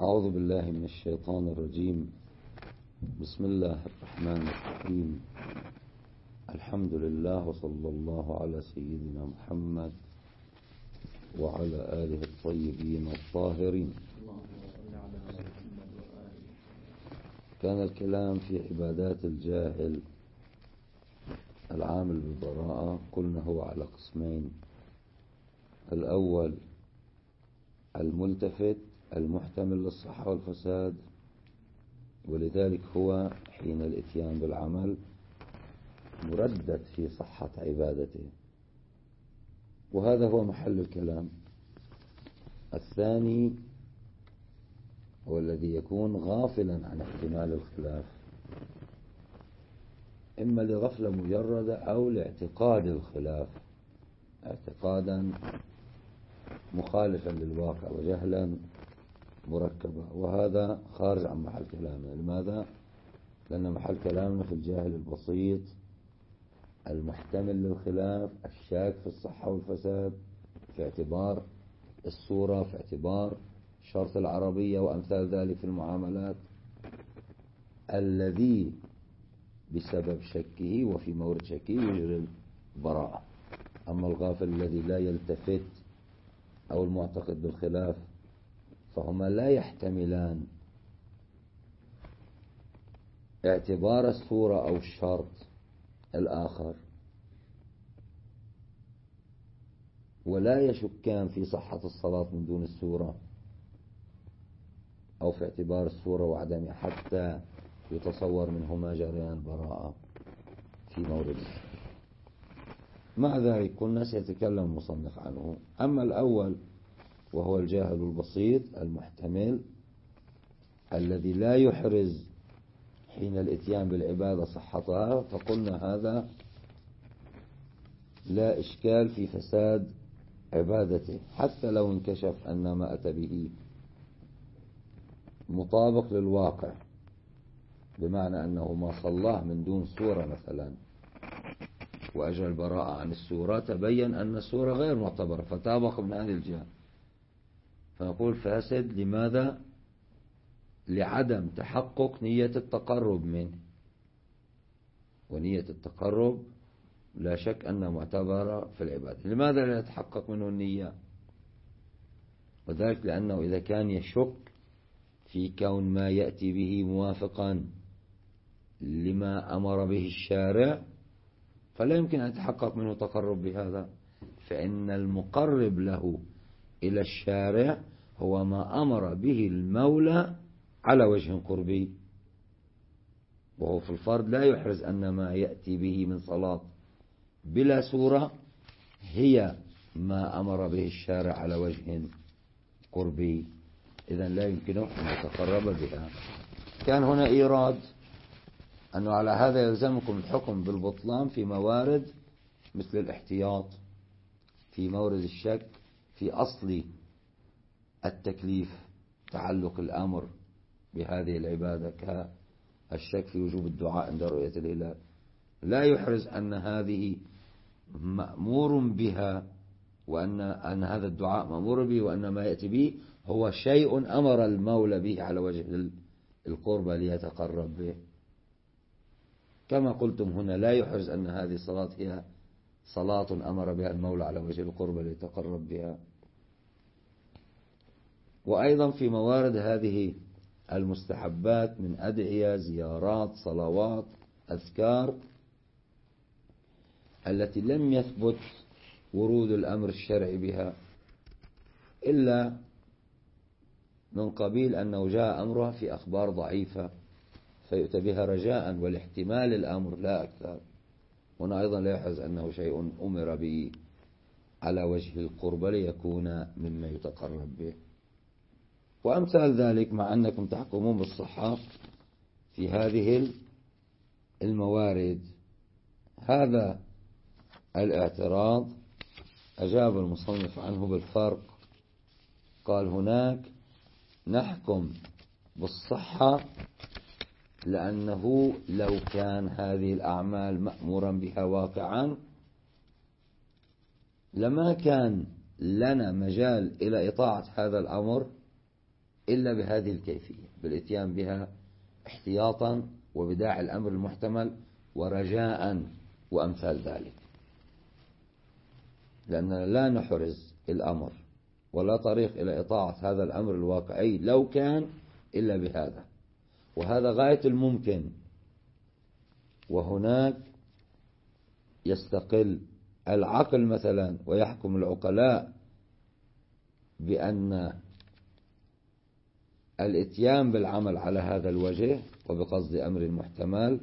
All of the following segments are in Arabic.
أعوذ بالله من الشيطان الرجيم. بسم الله الرحمن الرحيم. الحمد لله وصلى الله على سيدنا محمد وعلى آله الطيبين الطاهرين. كان الكلام في عبادات الجاهل العامل بالبراءة، قلنا هو على قسمين: الأول الملتفت المحتمل للصحة والفساد، ولذلك هو حين الاتيان بالعمل مردد في صحة عبادته، وهذا هو محل الكلام. الثاني هو الذي يكون غافلا عن احتمال الخلاف، إما لغفلة مجردة أو لاعتقاد الخلاف اعتقادا مخالفا للواقع وجهلا مركبا، وهذا خارج عن محل كلامنا. لماذا؟ لأن محل كلامنا في الجاهل البسيط المحتمل للخلاف، الشاك في الصحة والفساد في اعتبار الصورة، في اعتبار شرط العربية وأمثال ذلك في المعاملات، الذي بسبب شكه وفي مورد شكه يجري البراءة. أما الغافل الذي لا يلتفت أو المعتقد بالخلاف فهما لا يحتملان اعتبار الصورة أو الشرط الآخر، ولا يشكان في صحة الصلاة من دون الصورة أو في اعتبار الصورة وعدمها، حتى يتصور منهما جريان البراءة في مورد. مع ذلك قلنا سيتكلم المصنف عنه. أما الأول وهو الجاهل البسيط المحتمل الذي لا يحرز حين الاتيان بالعبادة صحتها، فقلنا هذا لا إشكال في فساد عبادته، حتى لو انكشف أن ما أتى به مطابق للواقع، بمعنى أنه ما صلاه من دون سورة مثلا وأجرى البراءة عن السورة، تبين أن السورة غير معتبرة فتابق من هذه الجهة، فنقول فاسد. لماذا؟ لعدم تحقق نية التقرب منه، ونية التقرب لا شك أنها معتبرة في العبادة. لماذا لا يتحقق منه النية؟ وذلك لأنه إذا كان يشك في كون ما يأتي به موافقا لما أمر به الشارع فلا يمكن أن يتحقق منه تقرب بهذا، فإن المقرب له إلى الشارع هو ما أمر به المولى على وجه قربي، وهو في الفرض لا يحرز أن ما يأتي به من صلاة بلا سورة هي ما أمر به الشارع على وجه قربي، إذن لا يمكنه أن يتقرب بها. كان هنا إيراد أنه على هذا يلزمكم الحكم بالبطلان في موارد مثل الاحتياط، في مورد الشك في أصل التكليف تعلق الأمر بهذه العبادة، كالشك في وجوب الدعاء عند رؤية الهلال، لا يحرز أن هذه مأمور بها، وأن هذا الدعاء مأمور به، وأن ما يأتي به هو شيء أمر المولى به على وجه القربة ليتقرب به. كما قلتم هنا لا يحرز أن هذه الصلاة هي صلاة أمر بها المولى على وجه القربة ليتقرب بها. وأيضا في موارد هذه المستحبات من أدعية، زيارات، صلوات، أذكار، التي لم يثبت ورود الأمر الشرعي بها إلا من قبيل أنه جاء أمرها في أخبار ضعيفة فيؤتى بها رجاء والاحتمال الأمر لا أكثر. هنا أيضا لا يحرز أنه شيء أمر به على وجه القربة ليكون مما يتقرب به، وأمثال ذلك، مع أنكم تحكمون بالصحة في هذه الموارد. هذا الاعتراض أجاب المصنف عنه بالفرق، قال هناك نحكم بالصحة لأنه لو كان هذه الأعمال مأمورا بها واقعا لما كان لنا مجال إلى إطاعة هذا الأمر إلا بهذه الكيفية، بالإتيان بها احتياطا وبداعي الأمر المحتمل ورجاء وأمثال ذلك، لأننا لا نحرز الأمر ولا طريق إلى إطاعة هذا الأمر الواقعي لو كان إلا بهذا، وهذا غاية الممكن. وهناك يستقل العقل مثلا ويحكم العقلاء بأن الإتيان بالعمل على هذا الوجه وبقصد أمر محتمل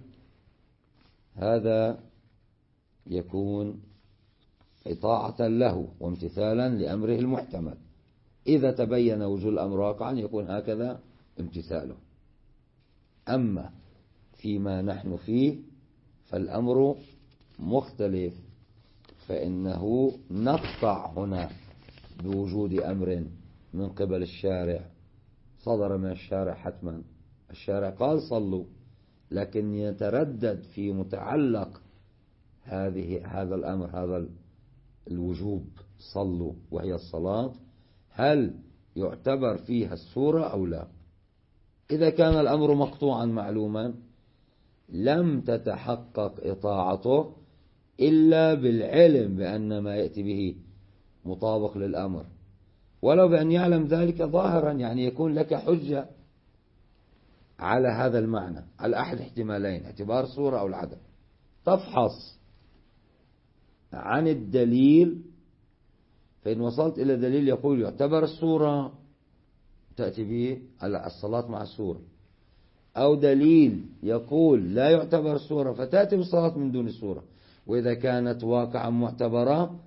هذا يكون إطاعة له وامتثالا لأمره المحتمل، إذا تبين وجود الأمر واقعا يكون هكذا امتثاله. أما فيما نحن فيه فالأمر مختلف، فإنه نقطع هنا بوجود أمر من قبل الشارع صدر من الشارع حتما، الشارع قال صلوا، لكن يتردد في متعلق هذا الأمر، هذا الوجوب صلوا وهي الصلاة، هل يعتبر فيها الصورة أو لا؟ إذا كان الأمر مقطوعا معلوما لم تتحقق إطاعته إلا بالعلم بأن ما يأتي به مطابق للأمر، ولو بأن يعلم ذلك ظاهرا، يعني يكون لك حجة على هذا المعنى على أحد احتمالين، اعتبار الصورة أو العدم. تفحص عن الدليل، فإن وصلت إلى دليل يقول يعتبر الصورة تأتي به على الصلاة مع الصورة، أو دليل يقول لا يعتبر الصورة فتأتي بالصلاة من دون الصورة. وإذا كانت واقعا معتبرة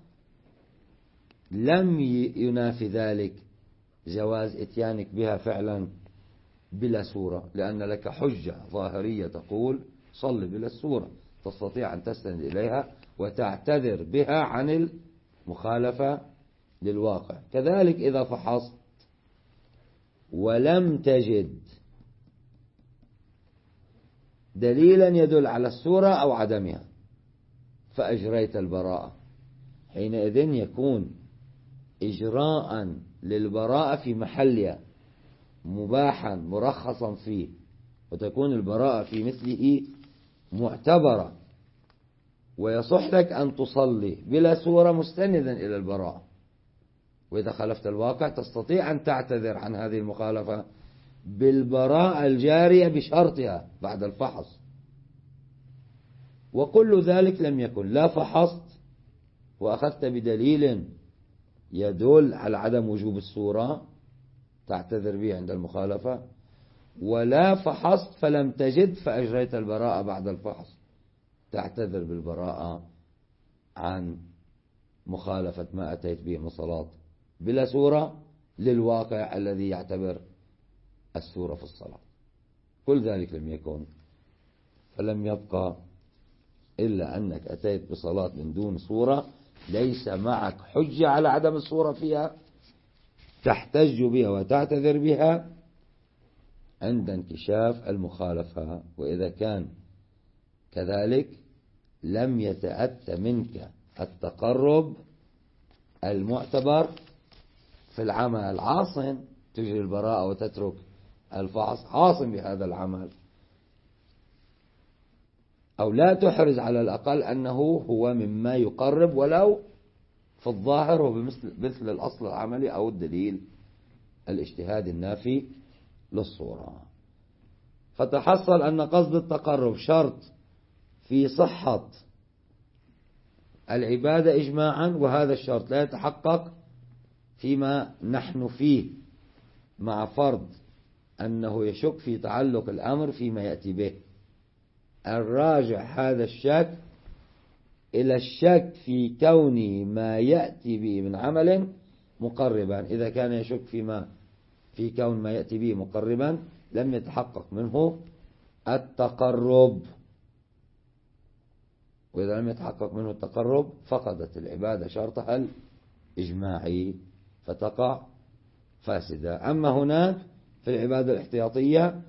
لم ينافي ذلك جواز إتيانك بها فعلا بلا صورة، لأن لك حجة ظاهرية تقول صل بلا الصورة، تستطيع أن تستند إليها وتعتذر بها عن المخالفة للواقع. كذلك إذا فحصت ولم تجد دليلا يدل على الصورة أو عدمها فأجريت البراءة، حينئذ يكون إجراء للبراءة في محلها مباحا مرخصا فيه، وتكون البراءة في مثله معتبرة، ويصح لك أن تصلي بلا صورة مستندا إلى البراءة. وإذا خالفت الواقع تستطيع أن تعتذر عن هذه المخالفة بالبراءة الجارية بشرطها بعد الفحص. وكل ذلك لم يكن، لا فحصت وأخذت بدليل يدل على عدم وجوب الصورة تعتذر به عند المخالفة، ولا فحصت فلم تجد فأجريت البراءة بعد الفحص، تعتذر بالبراءة عن مخالفة ما أتيت به من صلاة بلا صورة للواقع الذي يعتبر الصورة في الصلاة. كل ذلك لم يكن، فلم يبقى إلا أنك أتيت بصلاة من دون صورة ليس معك حجة على عدم الصورة فيها تحتج بها وتعتذر بها عند انكشاف المخالفة. وإذا كان كذلك لم يتأتى منك التقرب المعتبر في العمل، عاصم تجري البراءة وتترك الفحص، عاصم بهذا العمل، أو لا تحرز على الأقل أنه هو مما يقرب ولو في الظاهر هو مثل الأصل العملي أو الدليل الاجتهاد النافي للصورة. فتحصل أن قصد التقرب شرط في صحة العبادة إجماعا، وهذا الشرط لا يتحقق فيما نحن فيه، مع فرض أنه يشك في تعلق الأمر فيما يأتي به. الراجع هذا الشك إلى الشك في كون ما يأتي به من عمل مقربا. إذا كان يشك في كون ما يأتي به مقربا لم يتحقق منه التقرب، وإذا لم يتحقق منه التقرب فقدت العبادة شرطها الإجماعي فتقع فاسدة. أما هناك في العبادة الاحتياطية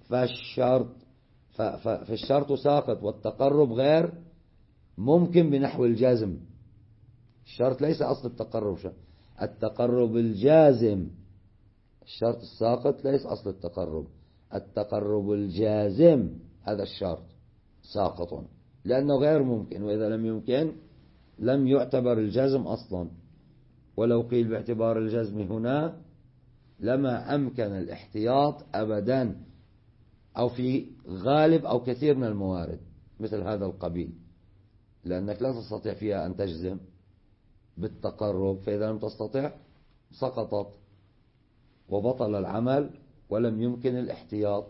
فالشرط ساقط والتقرب غير ممكن بنحو الجازم. الشرط ليس أصل التقرب، التقرب الجازم الشرط الساقط ليس أصل التقرب. التقرب الجازم هذا الشرط ساقط لأنه غير ممكن، وإذا لم يمكن لم يعتبر الجزم أصلا. ولو قيل باعتبار الجزم هنا لما أمكن الاحتياط أبدا، أو في غالب أو كثير من الموارد مثل هذا القبيل، لأنك لا تستطيع فيها أن تجزم بالتقرب، فإذا لم تستطع سقطت وبطل العمل ولم يمكن الاحتياط.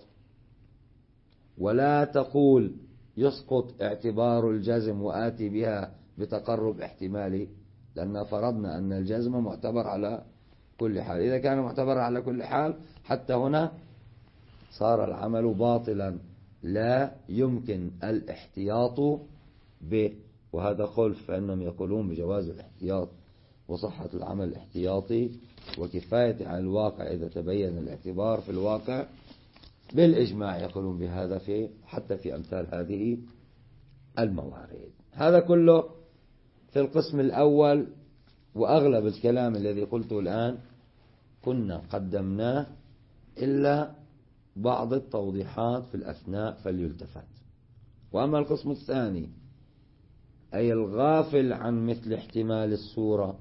ولا تقول يسقط اعتبار الجزم وآتي بها بتقرب احتمالي، لأن فرضنا أن الجزم معتبر على كل حال. إذا كان معتبر على كل حال حتى هنا صار العمل باطلا لا يمكن الاحتياط به. وهذا خلف، فإنهم يقولون بجواز الاحتياط وصحة العمل الاحتياطي وكفاية عن الواقع إذا تبين الاعتبار في الواقع. بالإجماع يقولون بهذا حتى في أمثال هذه الموارد. هذا كله في القسم الأول، وأغلب الكلام الذي قلته الآن كنا قدمناه إلا بعض التوضيحات في الأثناء فليلتفت. وأما القسم الثاني أي الغافل عن مثل احتمال الصورة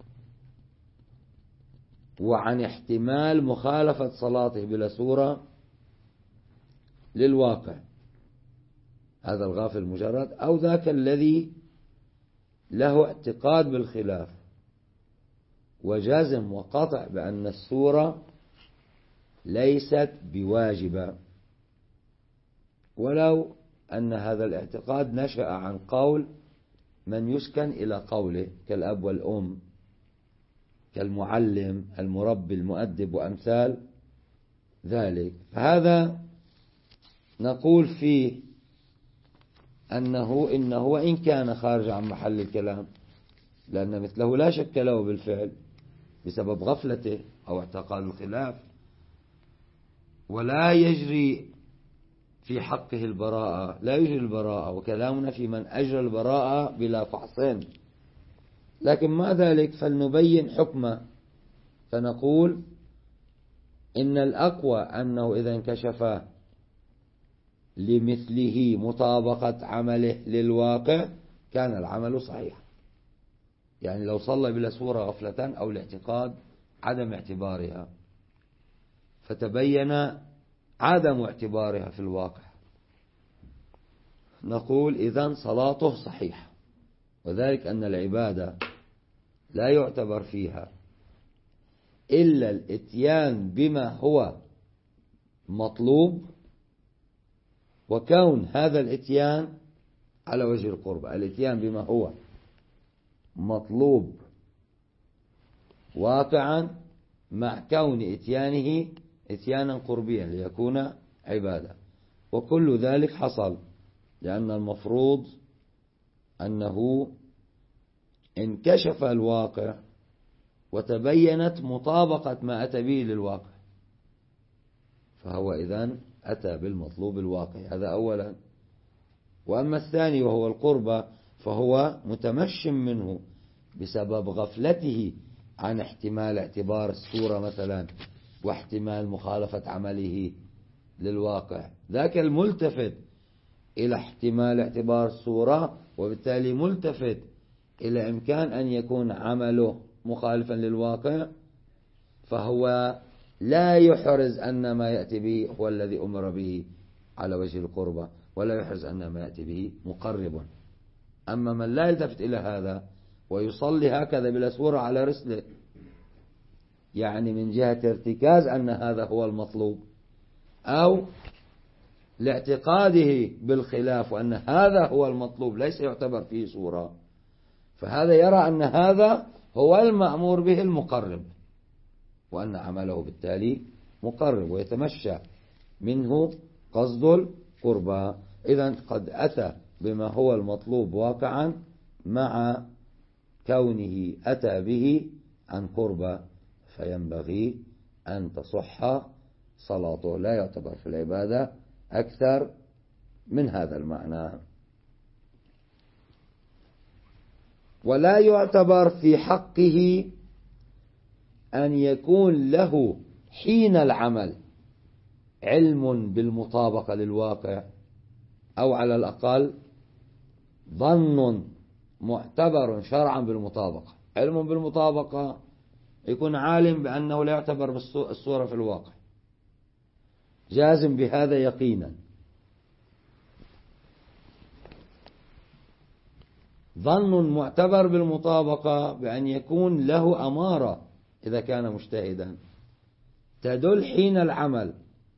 وعن احتمال مخالفة صلاته بلا صورة للواقع، هذا الغافل مجرد، أو ذاك الذي له اعتقاد بالخلاف وجازم وقطع بأن الصورة ليست بواجبة، ولو أن هذا الاعتقاد نشأ عن قول من يسكن إلى قوله كالأب والأم كالمعلم المربي المؤدب وأمثال ذلك. فهذا نقول فيه إنه وإن كان خارج عن محل الكلام، لأن مثله لا شك له بالفعل بسبب غفلته أو اعتقاد الخلاف، ولا يجري في حقه البراءة، لا يجري البراءة، وكلامنا في من أجرى البراءة بلا فحص. لكن مع ذلك فلنبين حكمه، فنقول إن الأقوى أنه إذا انكشف لمثله مطابقة عمله للواقع كان العمل صحيح. يعني لو صلى بلا صورة غفلة أو الاعتقاد عدم اعتبارها فتبين عدم اعتبارها في الواقع، نقول إذن صلاته صحيحة. وذلك أن العبادة لا يعتبر فيها إلا الإتيان بما هو مطلوب، وكون هذا الإتيان على وجه القرب. الإتيان بما هو مطلوب واقعا مع كون إتيانه إتيانا قربيا ليكون عبادة. وكل ذلك حصل لأن المفروض أنه انكشف الواقع وتبينت مطابقة ما أتى به للواقع، فهو إذن أتى بالمطلوب الواقع. هذا أولا. وأما الثاني وهو القربة فهو متمشٍ منه بسبب غفلته عن احتمال اعتبار الصورة مثلا واحتمال مخالفة عمله للواقع. ذاك الملتفت إلى احتمال اعتبار الصورة وبالتالي ملتفت إلى إمكان أن يكون عمله مخالفا للواقع، فهو لا يحرز أن ما يأتي به هو الذي أمر به على وجه القربة، ولا يحرز أن ما يأتي به مقرب. أما من لا يلتفت إلى هذا ويصلي هكذا بلا صورة على رسله، يعني من جهة ارتكاز أن هذا هو المطلوب، أو لاعتقاده بالخلاف وأن هذا هو المطلوب ليس يعتبر فيه صورة، فهذا يرى أن هذا هو المأمور به المقرب، وأن عمله بالتالي مقرب، ويتمشى منه قصد القربى. إذن قد أتى بما هو المطلوب واقعا مع كونه أتى به عن قربى، فينبغي أن تصح صلاته. لا يعتبر في العبادة أكثر من هذا المعنى. ولا يعتبر في حقه أن يكون له حين العمل علم بالمطابقة للواقع، أو على الأقل ظن معتبر شرعا بالمطابقة. علم بالمطابقة يكون عالم بأنه لا يعتبر الصورة في الواقع، جازم بهذا يقينا. ظن معتبر بالمطابقة بأن يكون له أمارة إذا كان مجتهدا تدل حين العمل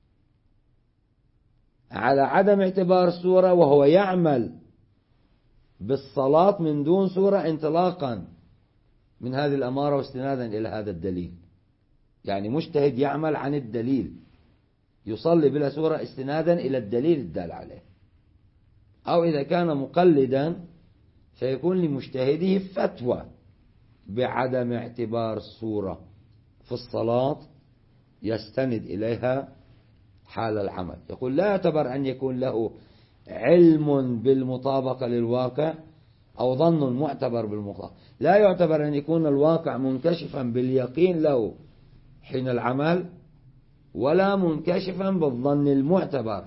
على عدم اعتبار الصورة، وهو يعمل بالصلاة من دون صورة انطلاقا من هذه الأمارة واستنادا إلى هذا الدليل. يعني مجتهد يعمل عن الدليل، يصلي بلا صورة استنادا إلى الدليل الدال عليه. أو إذا كان مقلدا فيكون لمجتهده فتوى بعدم اعتبار الصورة في الصلاة يستند إليها حال العمل. يقول لا يعتبر أن يكون له علم بالمطابقة للواقع أو ظن معتبر بالمطابقة، لا يعتبر أن يكون الواقع منكشفا باليقين له حين العمل، ولا منكشفا بالظن المعتبر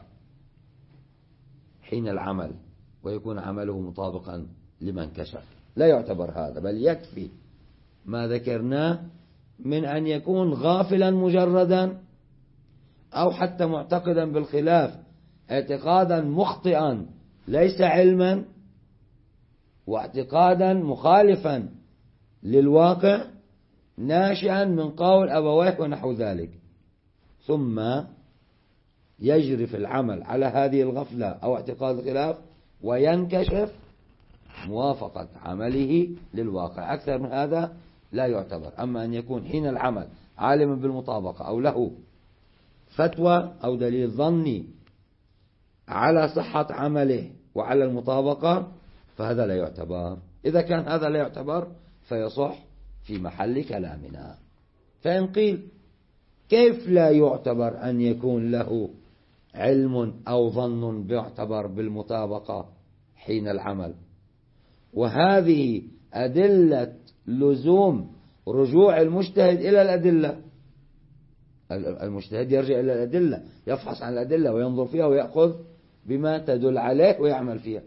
حين العمل ويكون عمله مطابقا لما انكشف. لا يعتبر هذا، بل يكفي ما ذكرناه من أن يكون غافلا مجردا، أو حتى معتقدا بالخلاف اعتقادا مخطئا ليس علما، واعتقادا مخالفا للواقع ناشئا من قول أبويه ونحو ذلك، ثم يجري في العمل على هذه الغفلة أو اعتقاد الخلاف وينكشف موافقة عمله للواقع. أكثر من هذا لا يعتبر. أما أن يكون حين العمل عالما بالمطابقة أو له فتوى أو دليل ظني على صحة عمله وعلى المطابقة فهذا لا يعتبر. إذا كان هذا لا يعتبر فيصح في محل كلامنا. فإن قيل كيف لا يعتبر أن يكون له علم أو ظن بيعتبر بالمطابقة حين العمل، وهذه أدلة لزوم رجوع المجتهد إلى الأدلة. المجتهد يرجع إلى الأدلة، يفحص عن الأدلة وينظر فيها ويأخذ بما تدل عليه ويعمل فيها.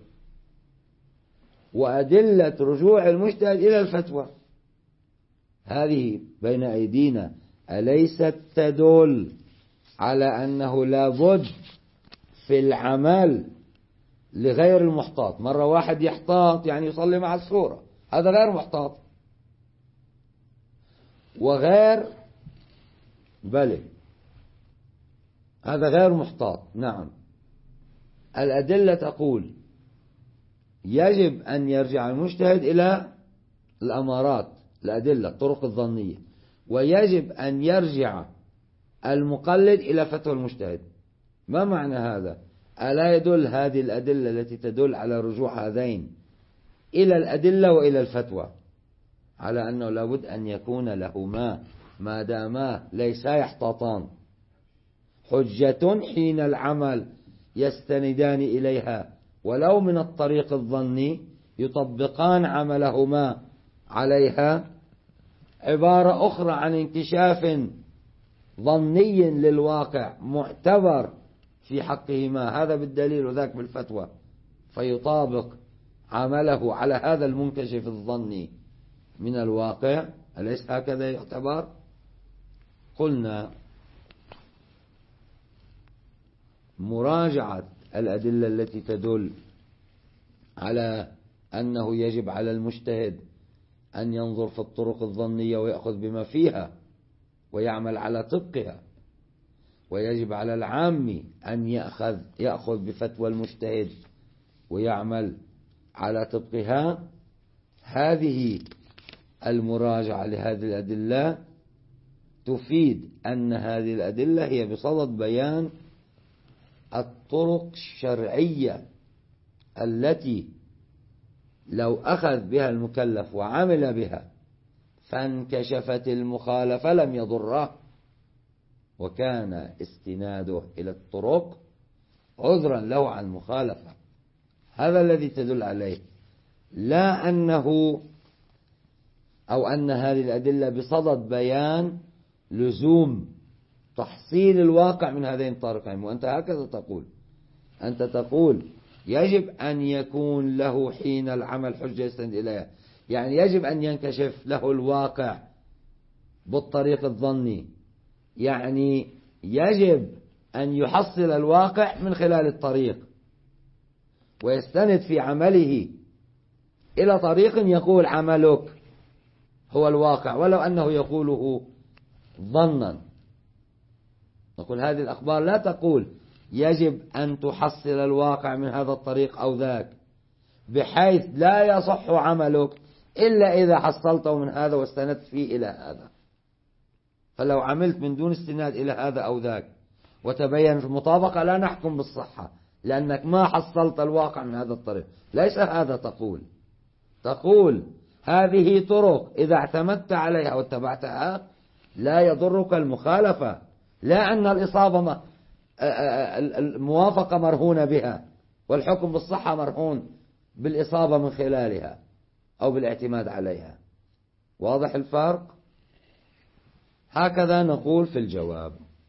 وأدلة رجوع المجتهد إلى الفتوى هذه بين أيدينا أليست تدل على أنه لابد في العمل لغير المحتاط؟ مرة واحد يحتاط يعني يصلي مع الصورة، هذا غير محتاط وغير بلى، هذا غير محتاط. نعم، الأدلة تقول يجب أن يرجع المجتهد إلى الأمارات، الأدلة، الطرق الظنية، ويجب أن يرجع المقلد إلى فتوى المجتهد. ما معنى هذا؟ ألا يدل هذه الأدلة التي تدل على رجوع هذين إلى الأدلة وإلى الفتوى على أنه لابد أن يكون لهما ما داما ليسا يحتاطان حجة حين العمل يستندان إليها ولو من الطريق الظني يطبقان عملهما عليها، عبارة أخرى عن انكشاف ظني للواقع معتبر في حقهما، هذا بالدليل وذاك بالفتوى، فيطابق عمله على هذا المنكشف الظني من الواقع. أليس هكذا يعتبر؟ قلنا مراجعة الأدلة التي تدل على أنه يجب على المجتهد أن ينظر في الطرق الظنية ويأخذ بما فيها ويعمل على طبقها، ويجب على العام أن يأخذ بفتوى المجتهد ويعمل على طبقها. هذه المراجعة لهذه الأدلة تفيد أن هذه الأدلة هي بصدد بيان الطرق الشرعية التي لو أخذ بها المكلف وعمل بها فانكشفت المخالفة لم يضره، وكان استناده إلى الطرق عذرا له عن المخالفة. هذا الذي تدل عليه، لا أنه أو أن هذه الأدلة بصدد بيان لزوم تحصيل الواقع من هذين الطريقين. وأنت هكذا تقول، أنت تقول يجب أن يكون له حين العمل حجة يستند إليها، يعني يجب أن ينكشف له الواقع بالطريق الظني، يعني يجب أن يحصل الواقع من خلال الطريق، ويستند في عمله إلى طريق يقول عملك هو الواقع ولو أنه يقوله ظنا. نقول هذه الأخبار لا تقول يجب أن تحصل الواقع من هذا الطريق أو ذاك، بحيث لا يصح عملك إلا إذا حصلته من هذا واستندت فيه إلى هذا. فلو عملت من دون استناد إلى هذا أو ذاك وتبين في المطابقة لا نحكم بالصحة، لأنك ما حصلت الواقع من هذا الطريق. ليس هذا تقول هذه طرق إذا اعتمدت عليها واتبعتها لا يضرك المخالفة، لا أن الإصابة الموافقة مرهونة بها والحكم بالصحة مرهون بالإصابة من خلالها أو بالاعتماد عليها. واضح الفرق؟ هكذا نقول في الجواب.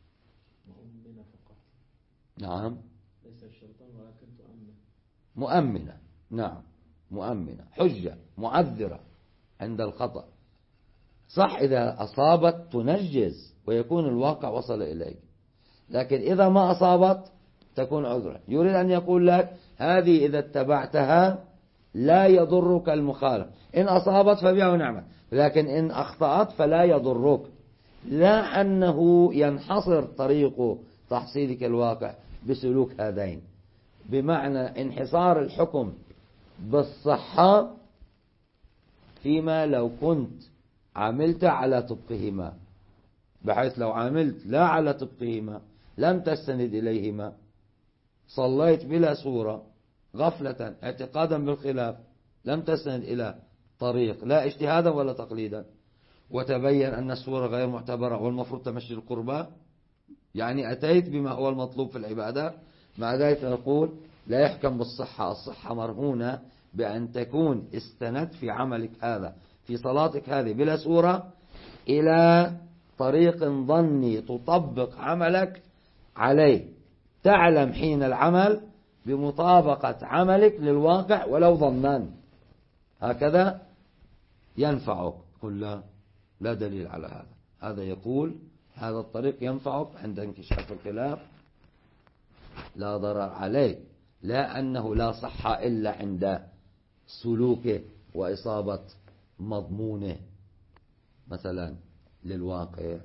نعم، ليس الشرطان ولكن تؤمن. مؤمنة، نعم مؤمنة، حجة معذرة عند الخطأ. صح إذا أصابت تنجز ويكون الواقع وصل إليك، لكن إذا ما أصابت تكون عذرا. يريد أن يقول لك هذه إذا اتبعتها لا يضرك المخالف، إن أصابت فبها ونعمة، لكن إن أخطأت فلا يضرك، لا أنه ينحصر طريق تحصيلك الواقع بسلوك هذين، بمعنى انحصار الحكم بالصحة فيما لو كنت عملت على طبقهما، بحيث لو عملت لا على طبقهما لم تستند إليهما، صليت بلا صورة غفلة اعتقادا بالخلاف لم تستند إلى طريق لا اجتهادا ولا تقليدا، وتبين أن الصورة غير معتبرة والمفروض تمشي القربى، يعني أتيت بما هو المطلوب في العبادة، مع ذلك نقول لا يحكم بالصحة. الصحة مرهونة بأن تكون استند في عملك هذا في صلاتك هذه بلا صورة إلى طريق ظني تطبق عملك عليه، تعلم حين العمل بمطابقة عملك للواقع ولو ظنا، هكذا ينفعك. قل لا دليل على هذا. هذا يقول هذا الطريق ينفعك عند انكشاف الخلاف لا ضرر عليك، لا أنه لا صحة إلا عند سلوكه وإصابة مضمونه مثلا للواقع.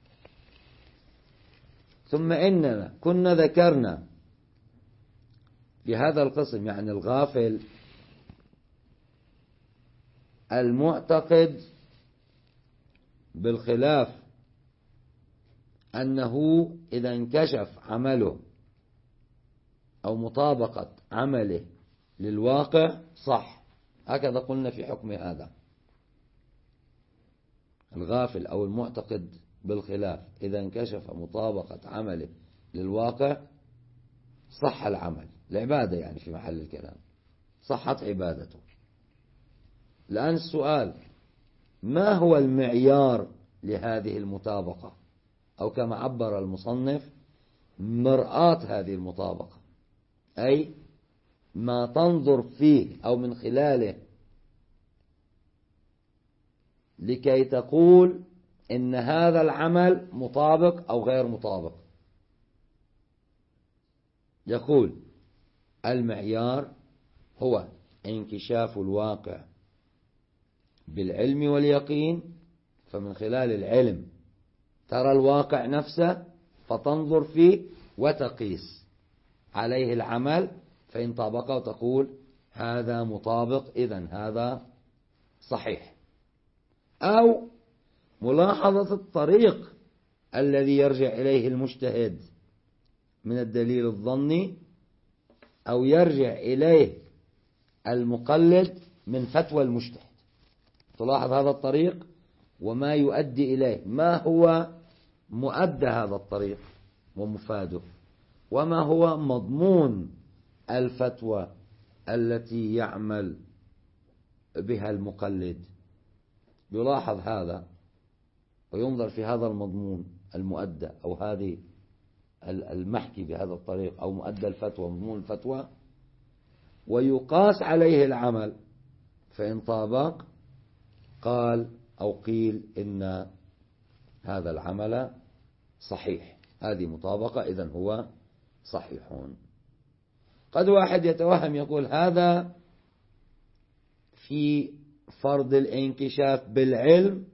ثم إننا كنا ذكرنا في هذا القسم، يعني الغافل المعتقد بالخلاف أنه إذا انكشف عمله أو مطابقة عمله للواقع صح، هكذا قلنا في حكم هذا. الغافل أو المعتقد بالخلاف إذا انكشف مطابقة عمله للواقع صح العمل، العبادة يعني في محل الكلام صحت عبادته. الآن السؤال، ما هو المعيار لهذه المطابقة، أو كما عبر المصنف مرآة هذه المطابقة، أي ما تنظر فيه أو من خلاله لكي تقول إن هذا العمل مطابق أو غير مطابق. يقول المعيار هو انكشاف الواقع بالعلم واليقين، فمن خلال العلم ترى الواقع نفسه فتنظر فيه وتقيس عليه العمل، فإن طابقه تقول هذا مطابق إذن هذا صحيح. أو ملاحظة الطريق الذي يرجع إليه المجتهد من الدليل الظني، أو يرجع إليه المقلد من فتوى المجتهد، تلاحظ هذا الطريق وما يؤدي إليه، ما هو مؤدى هذا الطريق ومفاده، وما هو مضمون الفتوى التي يعمل بها المقلد. يلاحظ هذا وينظر في هذا المضمون المؤدى أو هذه المحكي بهذا الطريق أو مؤدى الفتوى مضمون الفتوى ويقاس عليه العمل، فإن طابق قال أو قيل إن هذا العمل صحيح، هذه مطابقة إذن هو صحيحون. قد واحد يتوهم يقول هذا في فرض الانكشاف بالعلم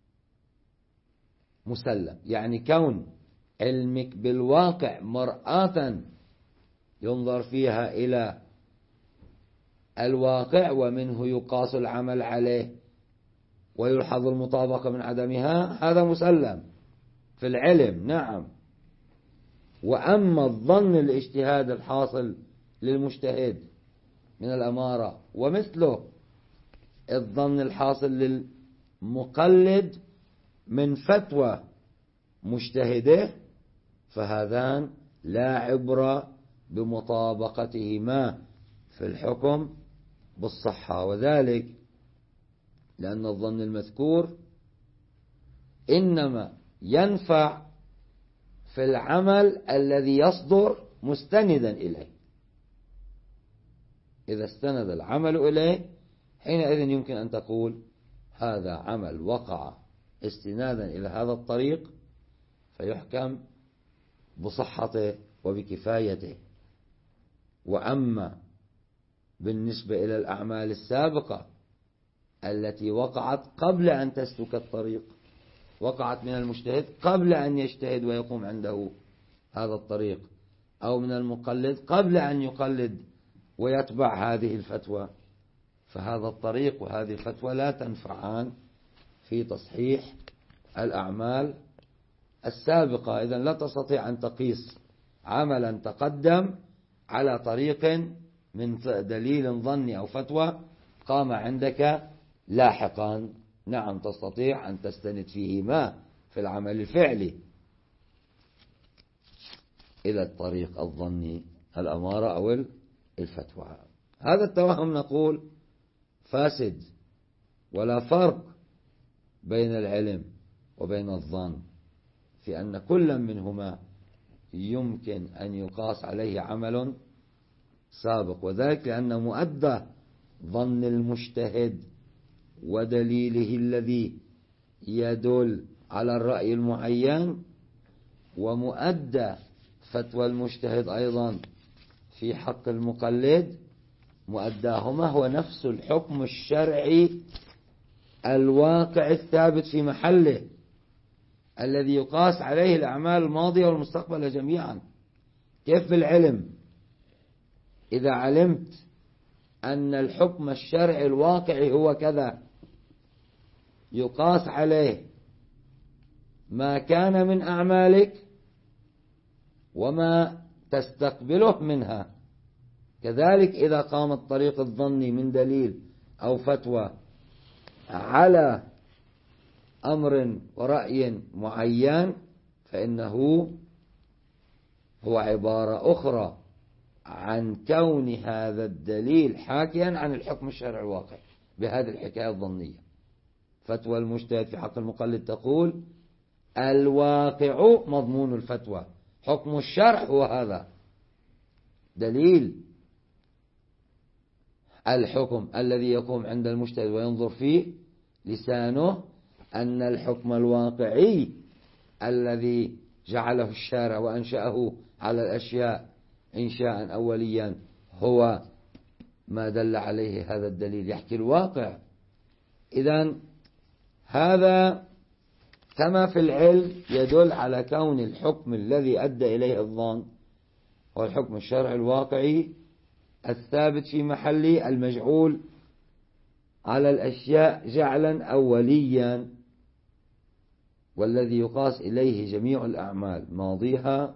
مسلم، يعني كون علمك بالواقع مرآة ينظر فيها إلى الواقع ومنه يقاس العمل عليه ويلحظ المطابقة من عدمها، هذا مسلم في العلم نعم. وأما الظن الاجتهاد الحاصل للمجتهد من الأمارة ومثله الظن الحاصل للمقلد من فتوى مجتهده، فهذان لا عبرة بمطابقتهما في الحكم بالصحة، وذلك لأن الظن المذكور إنما ينفع في العمل الذي يصدر مستندا إليه. إذا استند العمل إليه حينئذ يمكن أن تقول هذا عمل وقع استنادا إلى هذا الطريق فيحكم بصحته وبكفايته. وأما بالنسبة إلى الأعمال السابقة التي وقعت قبل أن تسلك الطريق، وقعت من المجتهد قبل أن يجتهد ويقوم عنده هذا الطريق، أو من المقلد قبل أن يقلد ويتبع هذه الفتوى، فهذا الطريق وهذه الفتوى لا تنفعان في تصحيح الأعمال السابقة. إذن لا تستطيع أن تقيس عملا تقدم على طريق من دليل ظني أو فتوى قام عندك لاحقا. نعم تستطيع أن تستند فيهما في العمل الفعلي إلى الطريق الظني الأمارة أو الفتوى. هذا التوهم نقول فاسد، ولا فرق بين العلم وبين الظن في أن كل منهما يمكن أن يقاس عليه عمل سابق، وذلك لأن مؤدى ظن المجتهد ودليله الذي يدل على الرأي المعين ومؤدى فتوى المجتهد أيضا في حق المقلد، مؤداهما هو نفس الحكم الشرعي الواقع الثابت في محله الذي يقاس عليه الأعمال الماضية والمستقبل جميعا. كيف بالعلم؟ إذا علمت أن الحكم الشرعي الواقعي هو كذا يقاس عليه ما كان من أعمالك وما تستقبله منها، كذلك إذا قام الطريق الظني من دليل أو فتوى على أمر ورأي معين فإنه هو عبارة أخرى عن كون هذا الدليل حاكيا عن الحكم الشرعي الواقع بهذه الحكاية الظنية. فتوى المجتهد في حق المقلد تقول الواقع مضمون الفتوى، حكم الشرع هو هذا دليل الحكم الذي يقوم عند المجتهد وينظر فيه لسانه أن الحكم الواقعي الذي جعله الشارع وأنشأه على الأشياء إنشاء أوليا هو ما دل عليه هذا الدليل، يحكي الواقع. إذن هذا كما في العلم يدل على كون الحكم الذي أدى إليه الظن هو الحكم الشرعي الواقعي الثابت في محله المجعول على الأشياء جعلا أوليا، والذي يقاس إليه جميع الأعمال ماضيها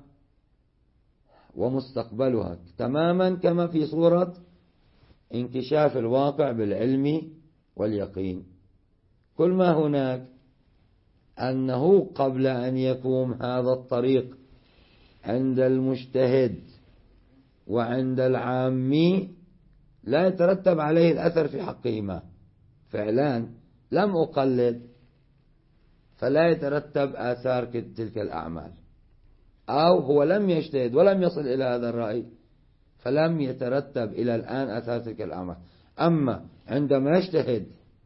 ومستقبلها تماما كما في صورة انكشاف الواقع بالعلم واليقين. كل ما هناك أنه قبل أن يقوم هذا الطريق عند المجتهد وعند العامي لا يترتب عليه الأثر في حقهما. فعلان لم أقلد فلا يترتب آثار تلك الأعمال، أو هو لم يجتهد ولم يصل إلى هذا الرأي فلم يترتب إلى الآن آثار تلك الأعمال. أما عندما يجتهد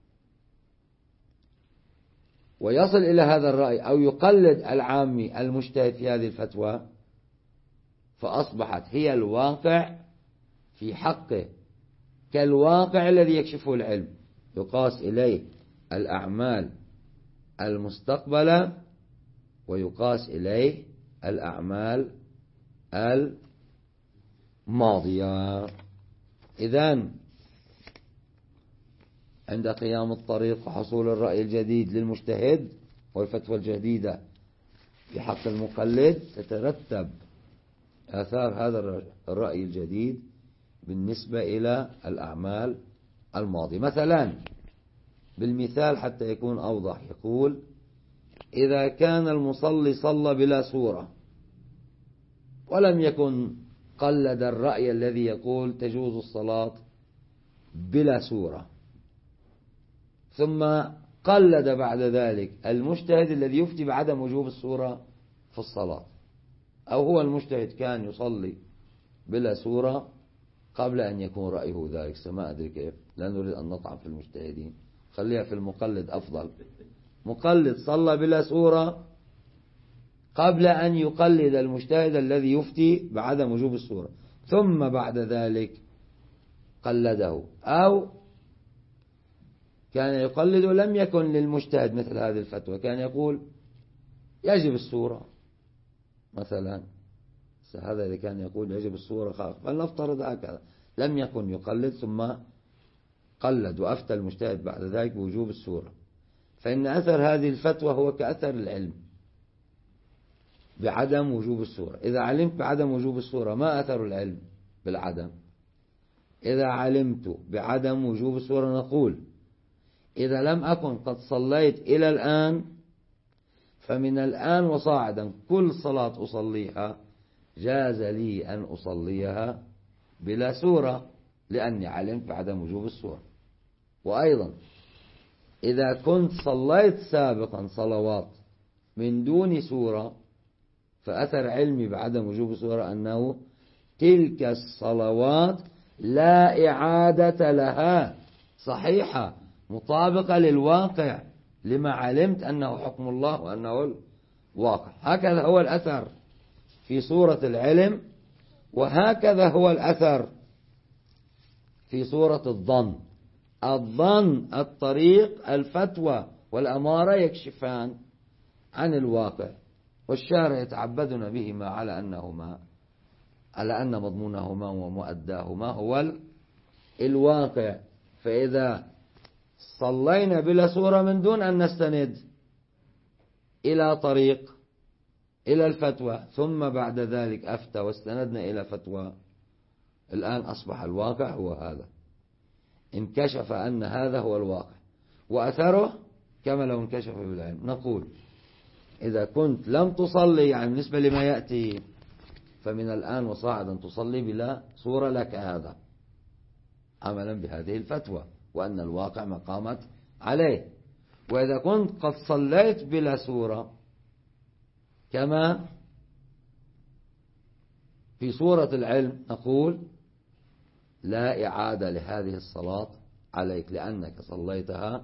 ويصل إلى هذا الرأي أو يقلد العامي المجتهد في هذه الفتوى فأصبحت هي الواقع في حقه كالواقع الذي يكشفه العلم، يقاس إليه الأعمال المستقبلة ويقاس إليه الأعمال الماضية. إذن عند قيام الطريق وحصول الرأي الجديد للمجتهد والفتوى الجديدة في حق المقلد تترتب آثار هذا الرأي الجديد بالنسبة إلى الأعمال الماضية. مثلا بالمثال حتى يكون أوضح، يقول: إذا كان المصلي صلى بلا سورة ولم يكن قلد الرأي الذي يقول تجوز الصلاة بلا سورة، ثم قلد بعد ذلك المجتهد الذي يفتي بعدم وجوب السورة في الصلاة، أو هو المجتهد كان يصلي بلا سورة قبل أن يكون رأيه ذلك، ما أدري كيف، لا نريد أن نطعن في المجتهدين، خليها في المقلد أفضل. مقلد صلى بلا سورة قبل أن يقلد المجتهد الذي يفتي بعدم وجوب السورة، ثم بعد ذلك قلده، أو كان يقلد ولم يكن للمجتهد مثل هذه الفتوى، كان يقول يجب السورة مثلا، هذا إذا كان يقول يجب السورة فلنفترض هكذا، لم يكن يقلد ثم قلد وأفتى المجتهد بعد ذلك بوجوب السورة، فإن أثر هذه الفتوى هو كأثر العلم بعدم وجوب السورة. إذا علمت بعدم وجوب السورة، ما أثر العلم بالعدم؟ إذا علمت بعدم وجوب السورة نقول: إذا لم أكن قد صليت إلى الآن فمن الآن وصاعدا كل صلاة أصليها جاز لي أن أصليها بلا سورة لأني علمت بعدم وجوب السورة. وأيضا إذا كنت صليت سابقا صلوات من دون سورة فأثر علمي بعدم وجوب السورة أنه تلك الصلوات لا إعادة لها، صحيحة مطابقة للواقع لما علمت أنه حكم الله وأنه الواقع. هكذا هو الأثر في صورة العلم، وهكذا هو الأثر في صورة الظن. الظن، الطريق، الفتوى والأمارة يكشفان عن الواقع، والشارع يتعبدنا بهما على أن مضمونهما ومؤداهما هو الواقع. فإذا صلينا بلا سورة من دون أن نستند إلى طريق إلى الفتوى ثم بعد ذلك أفتى واستندنا إلى فتوى، الآن أصبح الواقع هو هذا، انكشف أن هذا هو الواقع وأثره كما لو انكشف بالعلم. نقول: إذا كنت لم تصلي، يعني بالنسبة لما يأتي، فمن الآن وصاعدا تصلي بلا سورة لك هذا عملا بهذه الفتوى وأن الواقع ما قامت عليه. وإذا كنت قد صليت بلا سورة كما في سورة العلم نقول: لا إعادة لهذه الصلاة عليك لأنك صليتها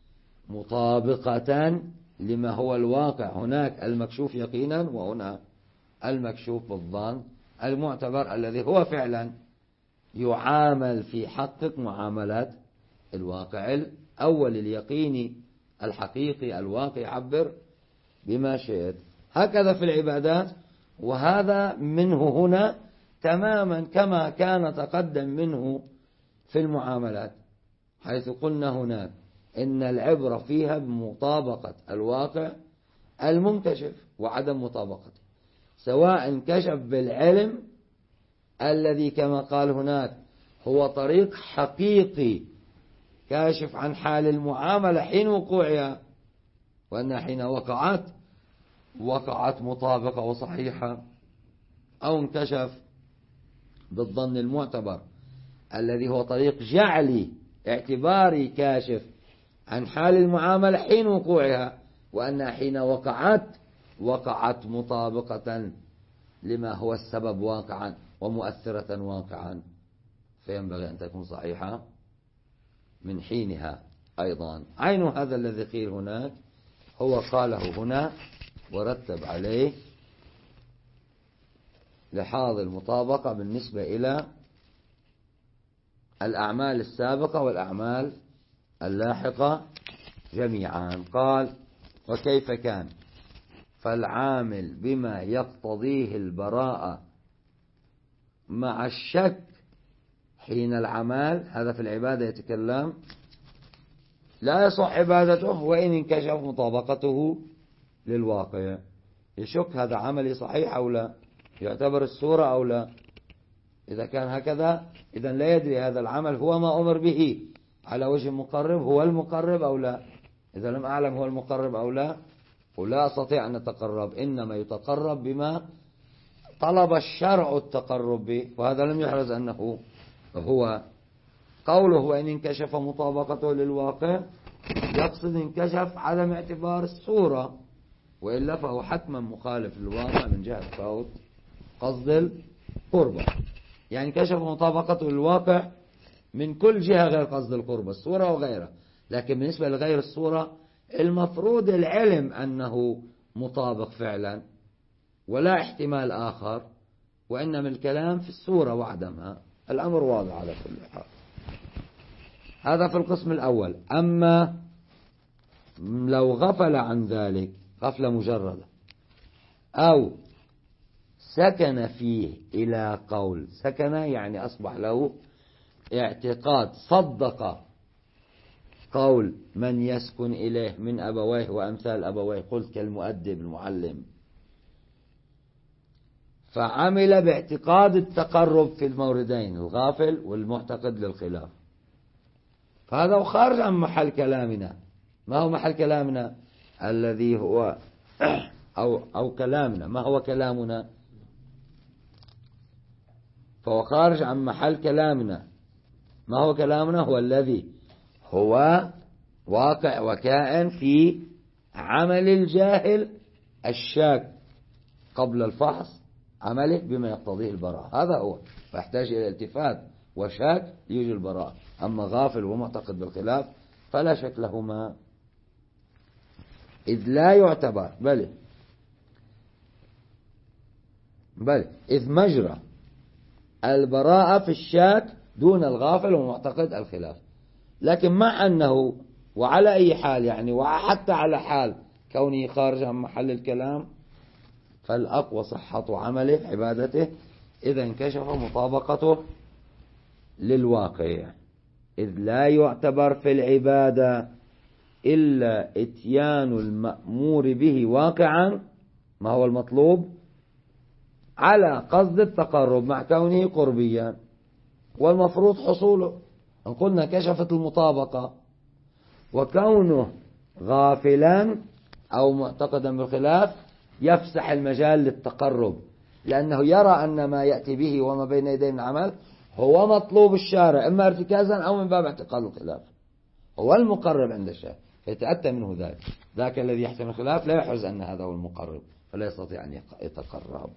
مطابقة لما هو الواقع. هناك المكشوف يقينا وهنا المكشوف بالظن المعتبر الذي هو فعلا يعامل في حقك معاملات الواقع الأول اليقيني الحقيقي الواقع، يعبر بما شئت. هكذا في العبادات، وهذا منه هنا تماما كما كان تقدم منه في المعاملات، حيث قلنا هناك إن العبرة فيها بمطابقة الواقع المنكشف وعدم مطابقته، سواء انكشف بالعلم الذي كما قال هناك هو طريق حقيقي كاشف عن حال المعاملة حين وقوعها، وأنها حين وقعت مطابقة وصحيحة، أو انكشف بالظن المعتبر الذي هو طريق جعلي اعتباري كاشف عن حال المعاملة حين وقوعها، وأنها حين وقعت مطابقة لما هو السبب واقعا ومؤثرة واقعا، فينبغي أن تكون صحيحة من حينها أيضا. عين هذا الذي قيل هناك هو قاله هنا ورتب عليه لحاظ المطابقة بالنسبة إلى الأعمال السابقة والأعمال اللاحقة جميعا. قال: وكيف كان؟ فالعامل بما يقتضيه البراءة مع الشك حين العمل، هذا في العبادة يتكلم، لا يصح عبادته وإن انكشف مطابقته للواقع. يشك هذا عملي صحيح أو لا، يعتبر الصورة أو لا. إذا كان هكذا إذن لا يدري هذا العمل هو ما أمر به على وجه مقرب، هو المقرب أو لا. إذا لم أعلم هو المقرب أو لا ولا أستطيع أن أتقرب، إنما يتقرب بما طلب الشرع التقرب به، وهذا لم يحرز أنه هو. قوله وإن انكشف مطابقته للواقع يقصد انكشف عدم اعتبار الصورة، وإلا فهو حتما مخالف للواقع من جهة فوت قصد القربة. يعني كشف مطابقته للواقع من كل جهة غير قصد القربة، الصورة وغيرها. لكن بالنسبة لغير الصورة المفروض العلم أنه مطابق فعلا ولا احتمال آخر، وإنما الكلام في الصورة وعدمها. الأمر واضح على كل حال. هذا في القسم الأول. أما لو غفل عن ذلك غفلة مجردة أو سكن فيه إلى قول، سكن يعني أصبح له اعتقاد، صدق قول من يسكن إليه من أبويه وأمثال أبويه، قلت كالمؤدب المعلم، فعمل باعتقاد التقرب في الموردين، الغافل والمعتقد للخلاف، فهذا خارج عن محل كلامنا. ما هو محل كلامنا الذي هو أو كلامنا، ما هو كلامنا؟ فهو خارج عن محل كلامنا. ما هو كلامنا؟ هو الذي هو واقع وكائن في عمل الجاهل الشاك قبل الفحص، عمله بما يقتضيه البراءة، هذا هو. فيحتاج إلى التفات وشاك ليوجد البراءة. أما غافل ومعتقد بالخلاف فلا شك لهما، إذ لا يعتبر بل إذ مجرى البراءة في الشاك دون الغافل ومعتقد الخلاف. لكن مع أنه وعلى أي حال يعني، وحتى على حال كونه خارج عن محل الكلام، فالأقوى صحة عمله عبادته إذا انكشف مطابقته للواقع، إذ لا يعتبر في العبادة إلا إتيان المأمور به واقعا، ما هو المطلوب، على قصد التقرب مع كونه قربيا، والمفروض حصوله. إن قلنا كشفت المطابقة، وكونه غافلا أو معتقدا بالخلاف يفسح المجال للتقرب، لأنه يرى أن ما يأتي به وما بين يديه من عمل هو مطلوب الشارع، إما ارتكازا أو من باب اعتقاد الخلاف، هو المقرب عند الشارع، فيتأتى منه ذلك. ذاك الذي يحتمل الخلاف لا يحرز أن هذا هو المقرب، فلا يستطيع أن يتقرب.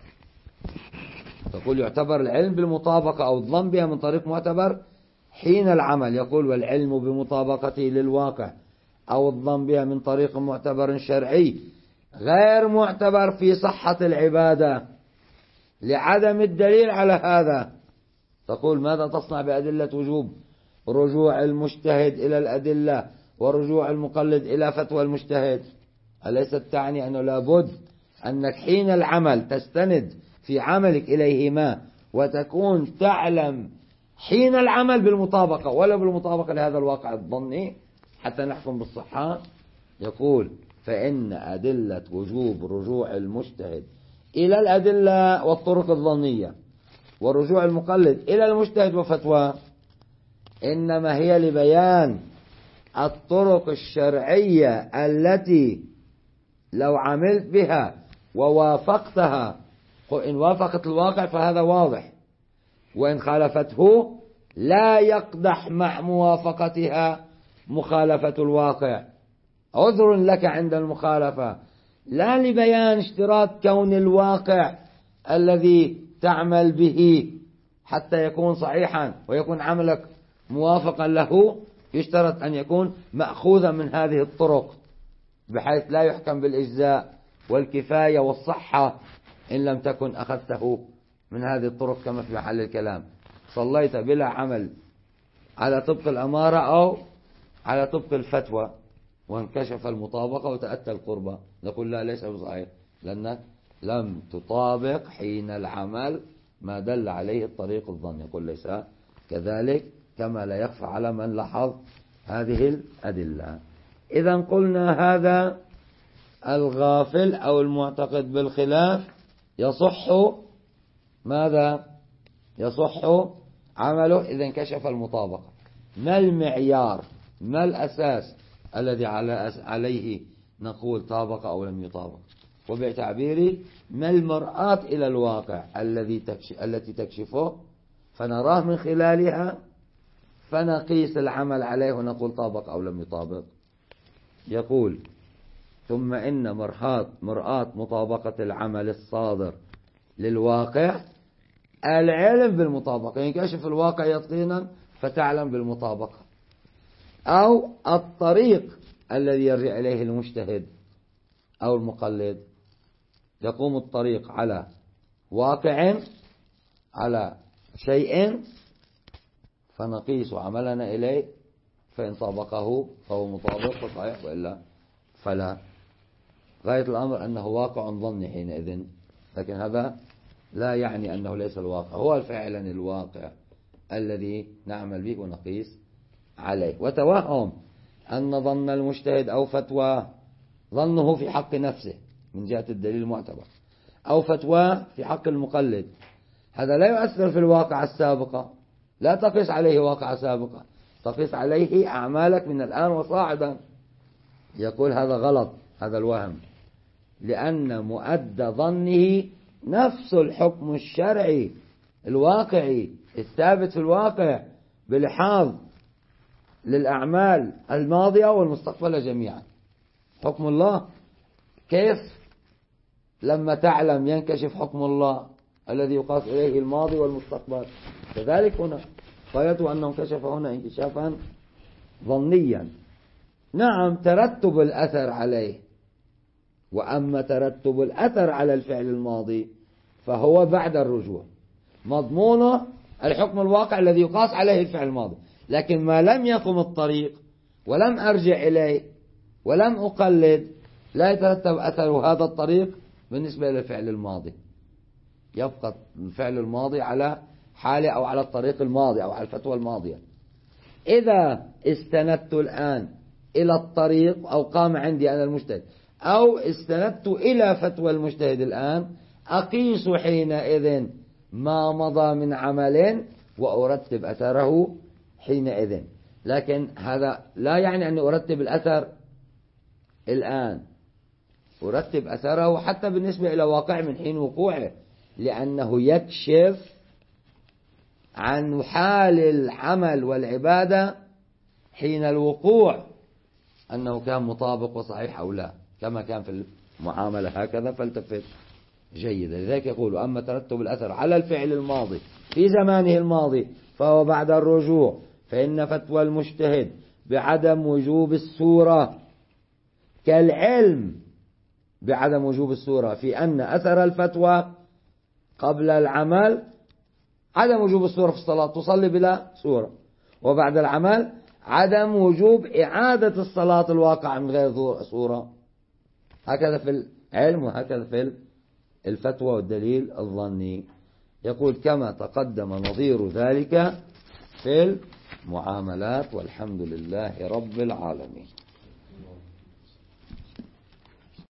تقول يعتبر العلم بالمطابقة أو الظن بها من طريق معتبر حين العمل. يقول والعلم بمطابقته للواقع أو الظن بها من طريق معتبر شرعي غير معتبر في صحة العبادة لعدم الدليل على هذا. تقول ماذا تصنع بأدلة وجوب رجوع المجتهد إلى الأدلة ورجوع المقلد إلى فتوى المجتهد؟ أليست تعني أنه لابد أنك حين العمل تستند في عملك إليهما وتكون تعلم حين العمل بالمطابقة ولا بالمطابقة لهذا الواقع الظني حتى نحكم بالصحة؟ يقول فإن أدلة وجوب رجوع المجتهد إلى الأدلة والطرق الظنية ورجوع المقلد إلى المجتهد وفتوى إنما هي لبيان الطرق الشرعية التي لو عملت بها ووافقتها، إن وافقت الواقع فهذا واضح، وإن خالفته لا يقدح مع موافقتها مخالفة الواقع عذر لك عند المخالفة، لا لبيان اشتراط كون الواقع الذي تعمل به حتى يكون صحيحا ويكون عملك موافقا له، يشترط أن يكون مأخوذا من هذه الطرق بحيث لا يحكم بالإجزاء والكفاية والصحة إن لم تكن أخذته من هذه الطرق كما في محل الكلام. صليت بلا عمل على طبق الأمارة أو على طبق الفتوى وانكشف المطابقة وتأتى القربة، نقول لا، ليس بصحيح، لأنك لم تطابق حين العمل ما دل عليه الطريق الظن. يقول ليس كذلك، كما لا يخفى على من لاحظ هذه الأدلة. إذا قلنا هذا الغافل أو المعتقد بالخلاف يصح ماذا؟ يصح عمله إذا انكشف المطابقة. ما المعيار، ما الأساس الذي عليه نقول طابق أو لم يطابق؟ وبتعبيري ما المرآة إلى الواقع التي تكشفه فنراه من خلالها فنقيس العمل عليه ونقول طابق أو لم يطابق. يقول ثم إن مرآة مطابقة العمل الصادر للواقع العلم بالمطابقة، ينكشف الواقع يقينا فتعلم بالمطابقة، أو الطريق الذي يرجع إليه المجتهد أو المقلد، يقوم الطريق على واقع على شيء فنقيس عملنا إليه، فإن طابقه فهو مطابق فصحيح وإلا فلا. غاية الأمر أنه واقع ظني حينئذ، لكن هذا لا يعني أنه ليس الواقع، هو فعلا الواقع الذي نعمل به ونقيس عليه. وتوهم أن ظن المجتهد أو فتوى ظنه في حق نفسه من جهة الدليل المعتبر أو فتوى في حق المقلد، هذا لا يؤثر في الواقع السابقة، لا تقيس عليه واقع سابقة، تقيس عليه أعمالك من الآن وصاعدا. يقول هذا غلط، هذا الوهم، لأن مؤدى ظنه نفس الحكم الشرعي الواقعي الثابت في الواقع بلحاظ للأعمال الماضية والمستقبلة جميعا. حكم الله كيف لما تعلم ينكشف حكم الله الذي يقاس إليه الماضي والمستقبل، كذلك هنا غايته أنه انكشف هنا انكشافا ظنيا. نعم ترتب الأثر عليه، وأما ترتب الأثر على الفعل الماضي فهو بعد الرجوع، مضمونه الحكم الواقع الذي يقاس عليه الفعل الماضي، لكن ما لم يقم الطريق ولم أرجع إليه ولم أقلد لا يترتب أثر هذا الطريق بالنسبة إلى الفعل الماضي، يبقى الفعل الماضي على حاله أو على الطريق الماضي أو على الفتوى الماضية. إذا استندت الآن إلى الطريق أو قام عندي أنا المجتهد أو استندت إلى فتوى المجتهد الآن، أقيس حينئذ ما مضى من عمل وأرتب أثره حينئذ. لكن هذا لا يعني أني أرتب الأثر الآن، أرتب أثره حتى بالنسبة إلى واقع من حين وقوعه، لأنه يكشف عن حال العمل والعبادة حين الوقوع أنه كان مطابق وصحيح أو لا، كما كان في المعاملة هكذا. فالتفت جيدا. لذلك يقول أما ترتب الأثر على الفعل الماضي في زمانه الماضي فهو بعد الرجوع، فإن فتوى المجتهد بعدم وجوب الصورة كالعلم بعدم وجوب الصورة في أن أثر الفتوى قبل العمل عدم وجوب الصورة في الصلاة، تصلي بلا صورة، وبعد العمل عدم وجوب إعادة الصلاة الواقع من غير صورة. هكذا في العلم وهكذا في الفتوى والدليل الظني. يقول كما تقدم نظير ذلك في المعاملات، والحمد لله رب العالمين.